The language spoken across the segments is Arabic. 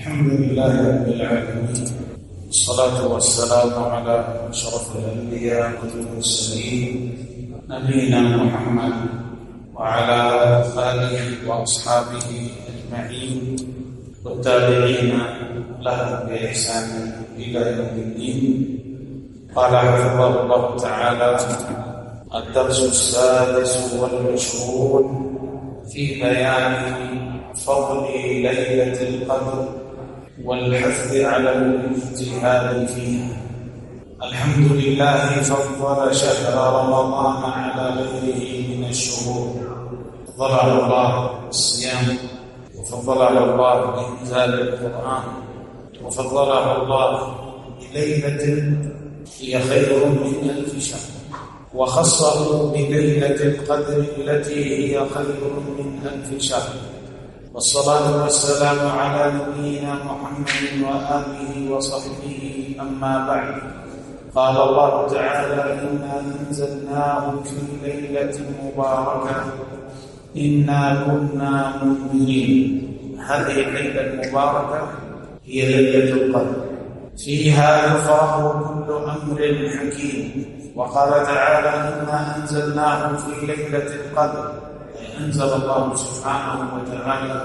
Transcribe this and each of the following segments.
الحمد لله رب العالمين، والصلاة والسلام على أشرف الأنبياء والمرسلين نبينا محمد وعلى آله وأصحابه أجمعين والتابعين لهم بإحسان إلى يوم الدين. قال حفظه الله تعالى: الدرس السادس والعشرون في بيان فضل ليلة القدر والحث على الاجتهاد فيها. الحمد لله فضل شهر رمضان على غيره من الشهور، فضله الله بالصيام، وفضله الله بإنزال القرآن، وفضله الله بليلة هي خير من 1000 شهر، وخصه بليلة القدر التي هي خير من 1000 شهر. والصلاة والسلام على نبينا محمد وآله وصحبه. أما بعد، قال الله تعالى: إنا أنزلناه في ليلة مباركة إنا كنا منذرين. هذه الليلة المباركة هي ليلة القدر، فيها يفرح كل أمر حكيم. وقال تعالى: إنا أنزلناه في ليلة القدر، أنزل الله سبحانه وتعالى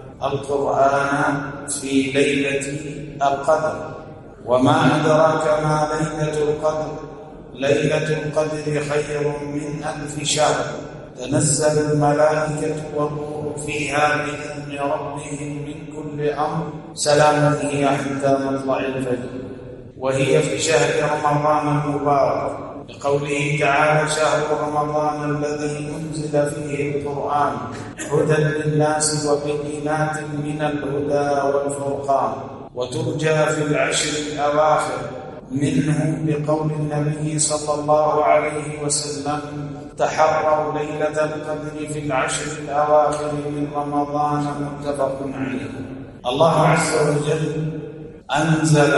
القرآن في ليلة القدر. وما أدراك ما ليلة القدر؟ ليلة القدر خير من 1000 شهر، تنزل الملائكة والروح فيها بإذن ربهم من كل أمر، سلام هي حتى مطلع الفجر. وهي في شهر رمضان المبارك، لقوله تعالى: شهر رمضان الذي أنزل فيه القرآن هدى للناس وبينات من الهدى والفرقان. وترجى في العشر الأواخر منه، بقول النبي صلى الله عليه وسلم: تحروا ليلة القدر في العشر الأواخر من رمضان، متفق عليه. الله عز وجل أنزل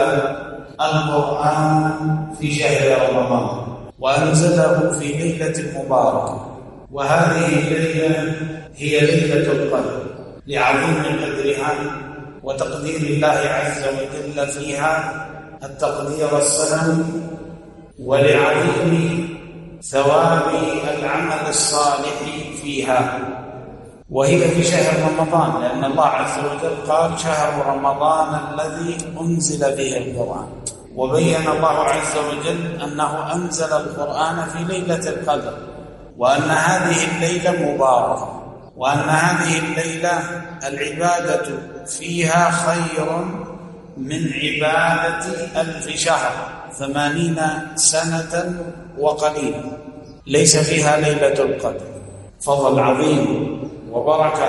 القرآن في شهر رمضان، وأنزله في ليلة مباركة، وهذه الليلة هي ليلة القدر لعظيم قدرها وتقدير الله عز وجل فيها التقدير السنوي، ولعظيم ثواب العمل الصالح فيها. وهي في شهر رمضان، لأن الله عز وجل قال: شهر رمضان الذي أنزل به القرآن. وبين الله عز وجل أنه أنزل القرآن في ليلة القدر، وأن هذه الليلة مباركة، وأن هذه الليلة العبادة فيها خير من عبادة 1000 شهر، 80 سنة وقليل ليس فيها ليلة القدر. فضل عظيم وبركة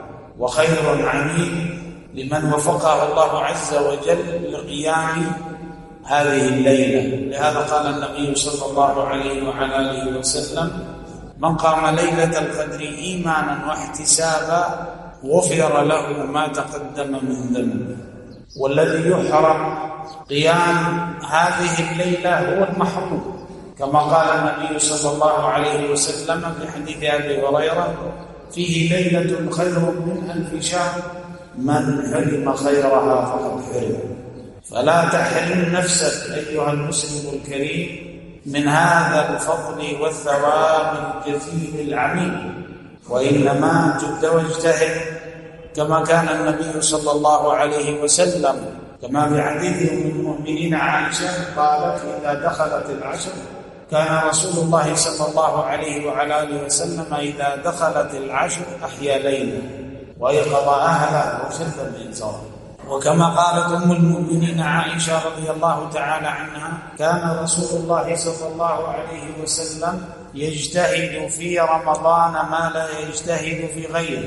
وخير عميم لمن وفقه الله عز وجل لقيام هذه الليلة. لهذا قال النبي صلى الله عليه وعلى آله وسلم: من قام ليلة القدر إيمانا واحتسابا غفر له ما تقدم من ذنبه. والذي يحرم قيام هذه الليلة هو المحروم، كما قال النبي صلى الله عليه وسلم في حديث أبي هريرة: فيه ليلة خير من 1000 شهر، من حرم خيرها فقد حرم. فلا تحرم نفسك أيها المسلم الكريم من هذا الفضل والثواب الجزيل العميم، وإنما جد واجتهد، كما كان النبي صلى الله عليه وسلم، كما في حديث أم المؤمنين عائشة قالت: إذا دخلت العشر كان رسول الله صلى الله عليه وعلى آله وسلم إذا دخلت العشر أحيا ليلا وأيقظ أهله وشد الإنذار. وكما قالت أم المؤمنين عائشة رضي الله تعالى عنها: كان رسول الله صلى الله عليه وسلم يجتهد في رمضان ما لا يجتهد في غيره،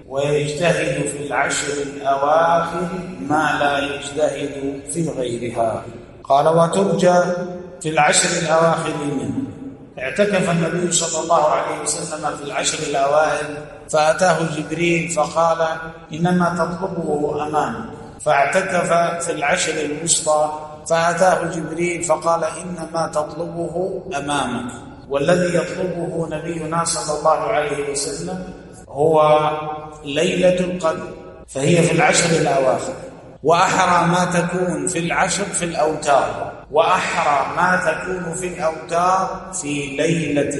ويجتهد في العشر الأواخر ما لا يجتهد في غيرها. قال: وترجى في العشر الأواخر منه. اعتكف النبي صلى الله عليه وسلم في العشر الأوائل، فأتاه جبريل فقال: إنما تطلبه أمامك. فاعتكف في العشر الوسطى، فأتاه جبريل فقال: إنما تطلبه أمامك. والذي يطلبه نبينا صلى الله عليه وسلم هو ليلة القدر، فهي في العشر الأواخر. وأحرى ما تكون في العشر في الأوتار، وأحرى ما تكون في الأوتار في ليلة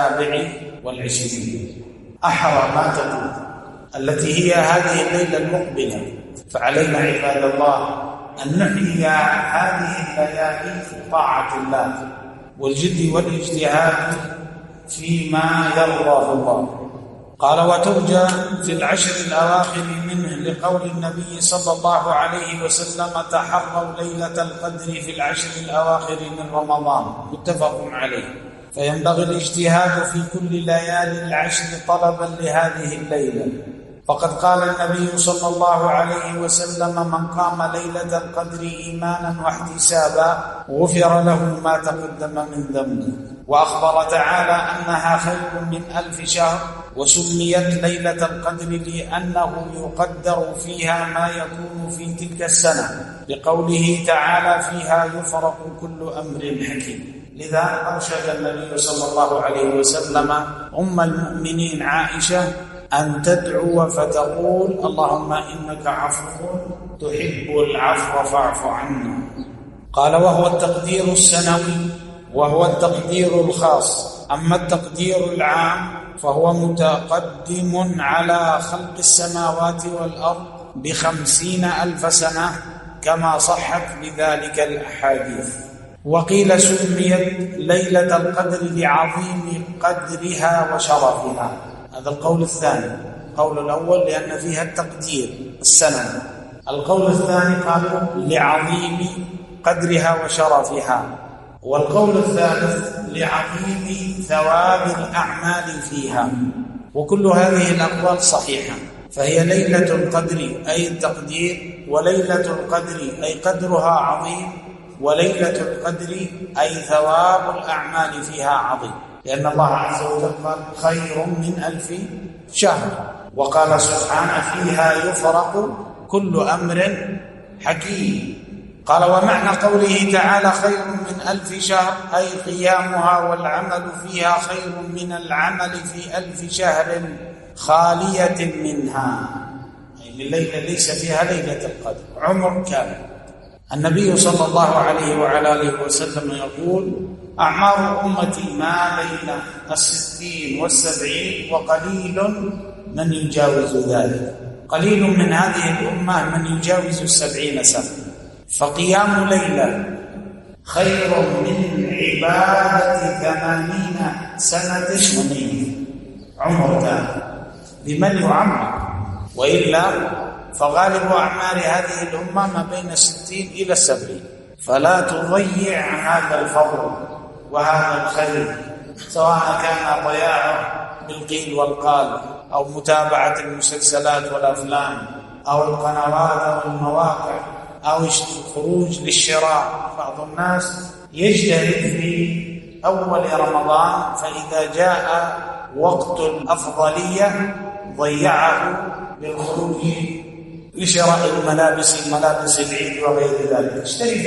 27. أحرى ما تكون التي هي هذه الليلة المقبلة. فعلينا عباد الله أن نحيي هذه الليالي في طاعة الله والجد والاجتهاد فيما يرضاه الله. قال وترجى في العشر الأواخر منه لقول النبي صلى الله عليه وسلم تحروا ليلة القدر في العشر الأواخر من رمضان، متفق عليه. فينبغي الاجتهاد في كل ليالي العشر طلبا لهذه الليلة، فقد قال النبي صلى الله عليه وسلم من قام ليلة القدر إيمانا واحتسابا غفر له ما تقدم من ذنبه. وأخبر تعالى أنها خير من 1000 شهر، وسميت ليلة القدر لأنه يقدر فيها ما يكون في تلك السنة، لقوله تعالى فيها يفرق كل أمر حكيم. لذا أرشد النبي صلى الله عليه وسلم أم المؤمنين عائشة أن تدعو فتقول اللهم إنك عفو تحب العفو فاعف عنا. قال وهو التقدير السنوي وهو التقدير الخاص. أما التقدير العام فهو متقدم على خلق السماوات والأرض ب50,000 سنة كما صحت بذلك الأحاديث. وقيل سميت ليلة القدر لعظيم قدرها وشرفها، هذا القول الثاني. القول الأول لأن فيها التقدير السنوي، القول الثاني قالوا لعظيم قدرها وشرفها، والقول الثالث لعظيم ثواب الأعمال فيها. وكل هذه الأقوال صحيحة. فهي ليلة القدر أي التقدير، وليلة القدر أي قدرها عظيم، وليلة القدر أي ثواب الأعمال فيها عظيم، لأن الله عز وجل قال خير من 1000 شهر، وقال سبحانه فيها يفرق كل أمر حكيم. قال ومعنى قوله تعالى خير من 1000 شهر أي قيامها والعمل فيها خير من العمل في 1000 شهر خالية منها، أي الليلة ليس فيها ليلة القدر، عمر كامل. النبي صلى الله عليه وعلى آله وسلم يقول أعمار أمتي ما بين 60 و70 وقليل من يجاوز ذلك. قليل من هذه الأمة من يجاوز 70 سنة. فقيام ليلة خير من عبادة 80 سنة من عمر كامل لمن يعمر، وإلا فغالب أعمار هذه الأمة ما بين 60 إلى 70. فلا تضيع هذا الفضل وهذا الخير، سواء كان ضياعه بالقيل والقال أو متابعة المسلسلات والأفلام أو القنوات أو المواقع أو الخروج للشراء. بعض الناس يجتهد في أول رمضان، فإذا جاء وقت الأفضلية ضيعه بالخروج لشراء الملابس العيد وغير ذلك.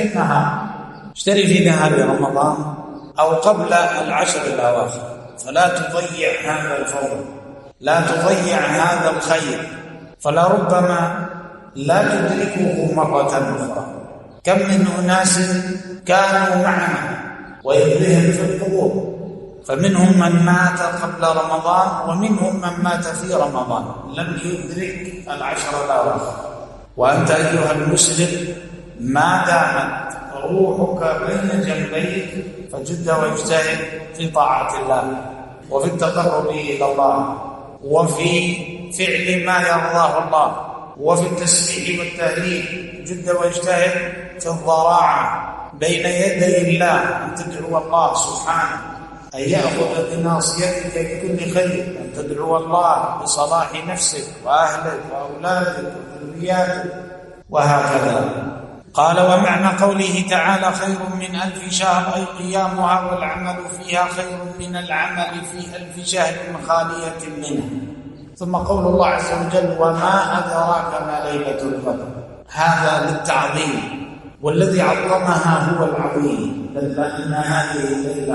اشتري في نهار رمضان أو قبل العشر الأواخر، فلا تضيع هذا الفضل، لا تضيع هذا الخير، فلربما لا تدركه مرة أخرى. كم من أناس كانوا معنا وإذ بهم في القبور، فمنهم من مات قبل رمضان ومنهم من مات في رمضان لم يدرك العشر الأواخر. وأنت أيها المسلم ما دامت روحك بين جنبيك فجد واجتهد في طاعة الله وفي التقرب إلى الله وفي فعل ما يرضاه الله وفي التسبيح والتهليل. جد واجتهد في الضراعة بين يدي الله، أن تدعو الله سبحانه أن يأخذ بناصيتك بكل خير، أن تدعو الله بصلاح نفسك وأهلك وأولادك وذرياتك وهكذا. قال ومعنى قوله تعالى خير من 1000 شهر أي قيامها والعمل فيها خير من العمل في 1000 شهر خالية منه. ثم قول الله عز وجل وما أدراك ما ليلة القدر، هذا للتعظيم، والذي عظمها هو العظيم، لأن هذه الليلة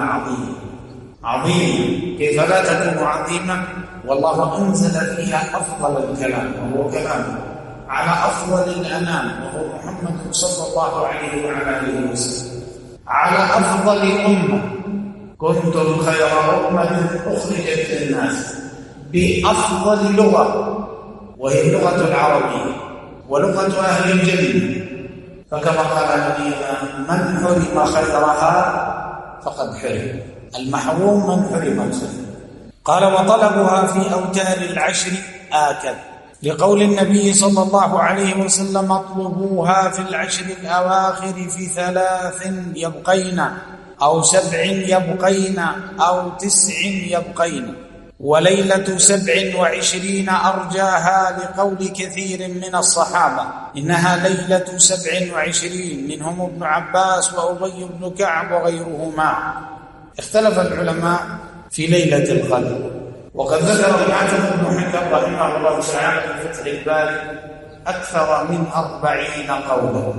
عظيم كيف لا تكون عظيمة؟ والله أنزل فيها أفضل الكلام وهو كلامه. على أفضل الأنام وهو محمد صلى الله عليه وعلى آله وسلم، على أفضل أمة، كنتم خير أمة أخرجت للناس، بأفضل لغة وهي اللغة العربية ولغة أهل الجنة. فكما قال نبينا: من حرم خيرها فقد حرم، المحروم من حرم الخير. قال: وطلبها في أوتار العشر آكد، لقول النبي صلى الله عليه وسلم: اطلبوها في العشر الأواخر في 3 يبقين أو 7 يبقين أو 9 يبقين، وليلة 27 أرجاها، لقول كثير من الصحابة إنها ليلة 27، منهم ابن عباس وأبي بن كعب وغيرهما. اختلف العلماء في ليلة القدر، وقد ذكر الحافظ ابن حجر رحمه الله تعالى في فتح الباري أكثر من 40 قولا،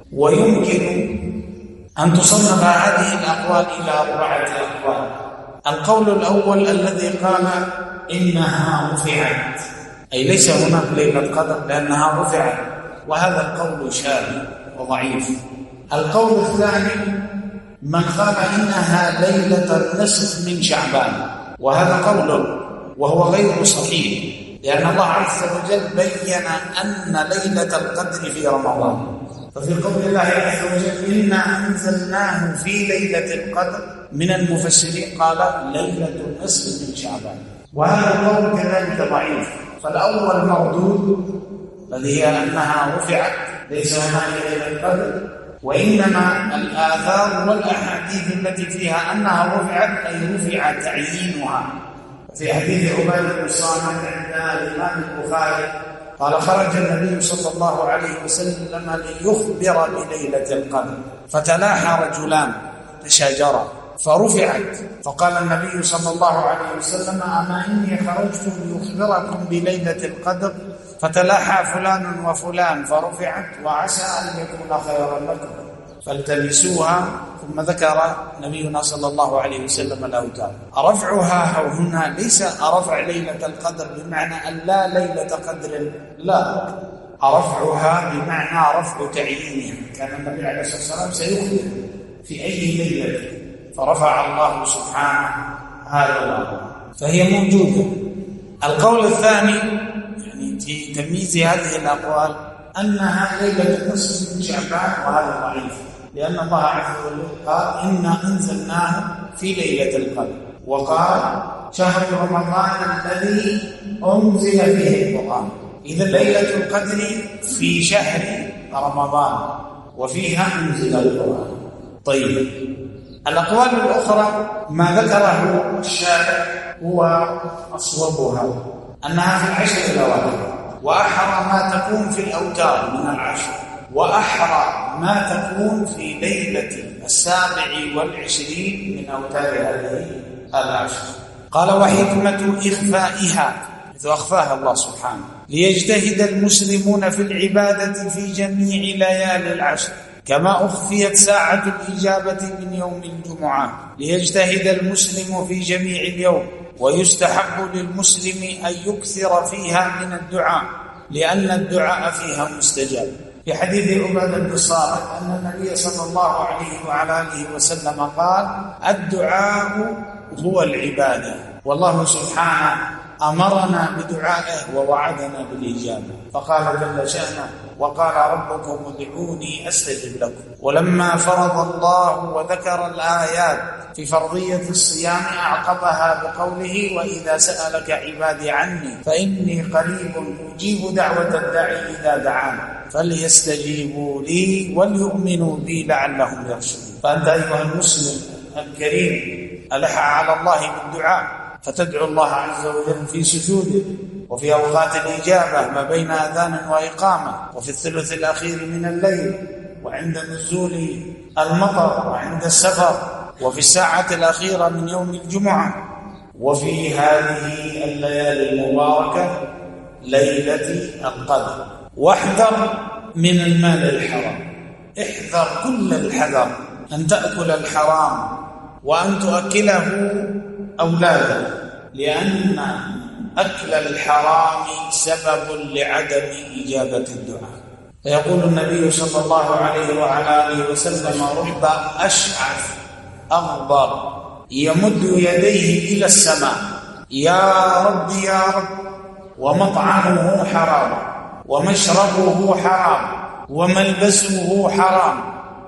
ويمكن أن تصنف هذه الأقوال إلى 4 أقوال. القول الأول الذي قال إنها رفعت، أي ليس هناك ليلة قدر لأنها رفعت، وهذا القول شاذ وضعيف. القول الثاني من قال إنها ليلة النصف من شعبان، وهذا قول وهو غير صحيح، لأن الله عز وجل بين أن ليلة القدر في رمضان. ففي قول الله عز وجل: إنا أنزلناه في ليلة القدر، من المفسرين قال ليلة النصف من شعبان، وهذا القول كذلك ضعيف. فالأول مردود الذي هي أنها رفعت، ليس هناك ليلة القدر، وإنما الآثار والأحاديث التي فيها أنها رفعت أي رفع تعيينها. في حديث عبادة بن الصامت عند الإمام البخاري قال: خرج النبي صلى الله عليه وسلم ليخبر بليلة القدر، فتلاحى رجلان تشاجرا فرفعت، فقال النبي صلى الله عليه وسلم: أما إني خرجت ليخبركم بليلة القدر، فتلاحى فلان وفلان فرفعت، وعسى أن يكون خيرا لكم فالتمسوها. ثم ذكر نبينا صلى الله عليه وسلم الأوتار. رفعها هنا ليس رفع ليلة القدر بمعنى أن لا ليلة قدر، لا، رفعها بمعنى رفع تعيينها. كان النبي عليه الصلاة والسلام سيخبر في أي ليلة، فرفع الله سبحانه هذا الأمر، فهي موجودة. القول الثاني يعني في تمييز هذه الأقوال أنها ليلة النصف من شعبان، وهذا ضعيف، لأن الله عز وجل قال: إنا أنزلناه في ليلة القدر، وقال: شهر رمضان الذي أنزل فيه القرآن. إذا ليلة القدر في شهر رمضان وفيها أنزل القرآن. طيب، الأقوال الأخرى ما ذكره الشارع هو أصوبها، أنها في العشر الأواخر، وأحرى ما تكون في الأوتار من العشر، وأحرى ما تكون في ليلة 27 من أوتار هذه العشر. قال: وحكمة إخفائها، إذ أخفاها الله سبحانه، ليجتهد المسلمون في العبادة في جميع ليالي العشر، كما أخفيت ساعة الإجابة من يوم الجمعة، ليجتهد المسلم في جميع اليوم، ويستحب للمسلم أن يكثر فيها من الدعاء، لأن الدعاء فيها مستجاب. في حديث عبادة بن الصامت أن النبي صلى الله عليه وعلى آله وسلم قال: الدعاء هو العبادة، والله سبحانه أمرنا بدعائه ووعدنا بالإجابة، فقال جل شأنه: وقال ربكم ادعوني أستجب لكم. ولما فرض الله وذكر الآيات في فرضية الصيام أعقبها بقوله: وإذا سألك عبادي عني فإني قريب أجيب دعوة الداعي إذا دعان فليستجيبوا لي وليؤمنوا بي لعلهم يرشدون. فأنت أيها المسلم الكريم ألح على الله بالدعاء، فتدعو الله عز وجل في سجوده، وفي أوقات الإجابة ما بين أذان وإقامة، وفي الثلث الأخير من الليل، وعند نزول المطر، وعند السفر، وفي الساعة الأخيرة من يوم الجمعة، وفي هذه الليالي المباركة ليلة القدر. واحذر من المال الحرام، احذر كل الحذر أن تأكل الحرام وأن تؤكله أولادك، لأن أكل الحرام سبب لعدم إجابة الدعاء. فيقول النبي صلى الله عليه وعلى آله وسلم: رب أشعث أغبر يمد يديه إلى السماء يا رب يا رب، ومطعمه حرام ومشربه حرام وملبسه حرام،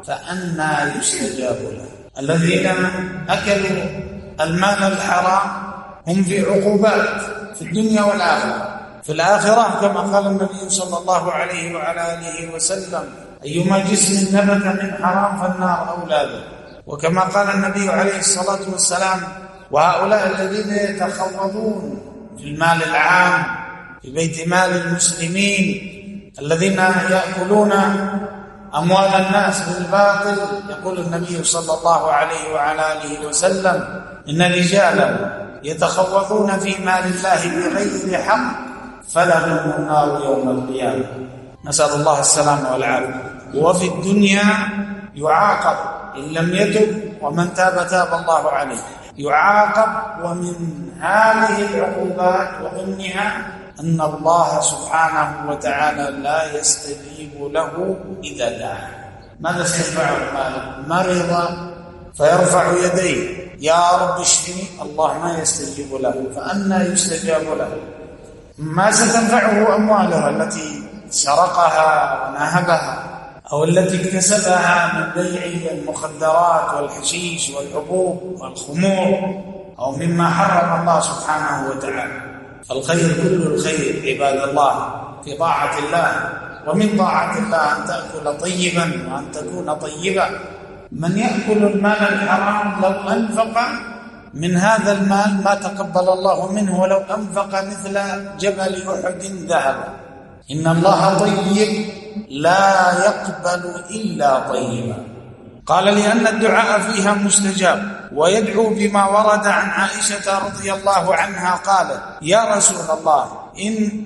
فأنى يستجاب له. الذين أكلوا المال الحرام هم في عقوبات في الدنيا والآخرة. في الآخرة كما قال النبي صلى الله عليه وعلى آله وسلم: أيما جسم نبت من حرام فالنار أولى به. وكما قال النبي عليه الصلاة والسلام: وهؤلاء الذين يتخوضون في المال العام في بيت مال المسلمين، الذين يأكلون أموال الناس بالباطل، يقول النبي صلى الله عليه وعلى آله وسلم: إن رجالا يتخوضون في مال الله بغير حق فلهم النار يوم القيامة. نسأل الله السلامة والعافية. وفي الدنيا يعاقب إن لم يتب، ومن تاب تاب الله عليه. يعاقب، ومن هذه العقوبات وضمنها أن الله سبحانه وتعالى لا يستجيب له إذا دعا. ماذا سيفعل؟ مرض فيرفع يديه: يا رب اشفني، الله ما يستجيب له، فأنى يستجاب له؟ ما ستنفعه أمواله التي سرقها ونهبها أو التي اكتسبها من بيع المخدرات والحشيش والحبوب والخمور أو مما حرم الله سبحانه وتعالى. فالخير كل الخير عباد الله في طاعة الله، ومن طاعة الله أن تأكل طيبا وأن تكون طيبا. من يأكل المال الحرام لو أنفق من هذا المال ما تقبل الله منه ولو أنفق مثل جبل أحد ذهبا. إن الله طيب لا يقبل إلا طيبا. قال: لأن الدعاء فيها مستجاب. ويدعو بما ورد عن عائشة رضي الله عنها قالت: يا رسول الله، إن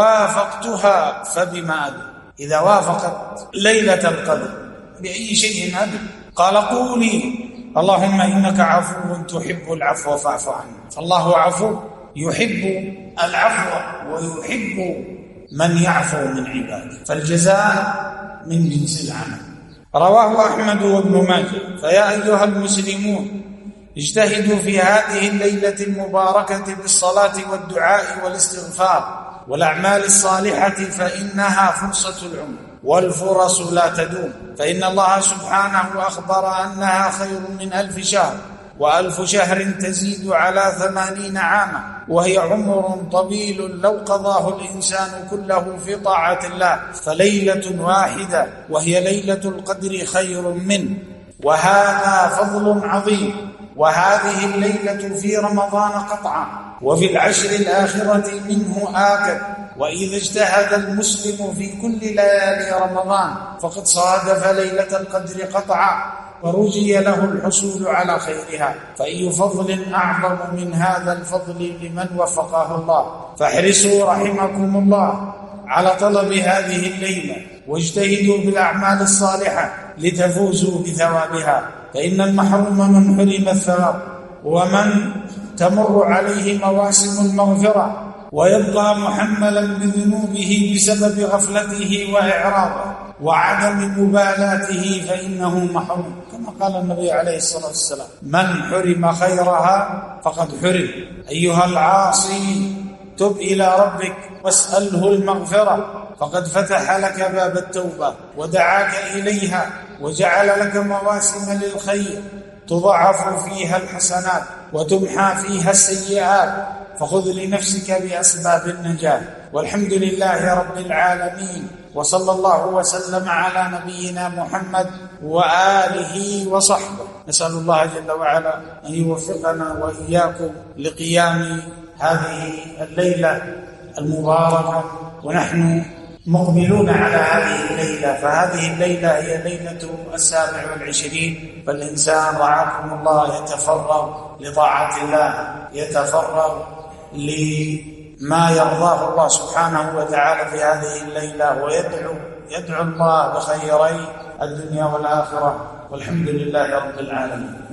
وافقتها فبما أدعو؟ إذا وافقت ليلة القدر بأي شيء أدعو؟ قال: قولي: اللهم إنك عفو تحب العفو فاعف عني. فالله عفو يحب العفو ويحب من يعفو من عباده، فالجزاء من جنس العمل. رواه أحمد وابن ماجه. فيا أيها المسلمون، اجتهدوا في هذه الليلة المباركة بالصلاة والدعاء والاستغفار والأعمال الصالحة، فإنها فرصة العمر، والفرص لا تدوم. فإن الله سبحانه أخبر أنها خير من 1000 شهر، و1000 شهر تزيد على 80 عاما، وهي عمر طويل لو قضاه الإنسان كله في طاعة الله. فليلة واحدة وهي ليلة القدر خير منه، وهذا فضل عظيم. وهذه الليلة في رمضان قطعا، وفي العشر الآخرة منه آكد. وإذا اجتهد المسلم في كل ليالي رمضان فقد صادف ليلة القدر قطعا، ورجي له الحصول على خيرها. فأي فضل أعظم من هذا الفضل لمن وفقه الله؟ فاحرصوا رحمكم الله على طلب هذه الليلة، واجتهدوا بالأعمال الصالحة لتفوزوا بثوابها. فإن المحروم من حرم الثواب، ومن تمر عليه مواسم المغفرة ويبقى محملا بذنوبه بسبب غفلته وإعراضه وعدم مبالاته فإنه محروم، كما قال النبي عليه الصلاة والسلام: من حرم خيرها فقد حرم. أيها العاصي، تب إلى ربك واسأله المغفرة، فقد فتح لك باب التوبة ودعاك إليها، وجعل لك مواسم للخير تضاعف فيها الحسنات وتمحى فيها السيئات. فخذ لنفسك بأسباب النجاة. والحمد لله رب العالمين، وصلى الله وسلم على نبينا محمد وآله وصحبه. نسأل الله جل وعلا أن يوفقنا وإياكم لقيام هذه الليلة المباركة، ونحن مقبلون على هذه الليلة. فهذه الليلة هي ليلة 27، فالإنسان رعاكم الله يتفرغ لطاعة الله، يتفرغ لما يرضاه الله سبحانه وتعالى في هذه الليلة، ويدعو الله بخيري الدنيا والآخرة. والحمد لله رب العالمين.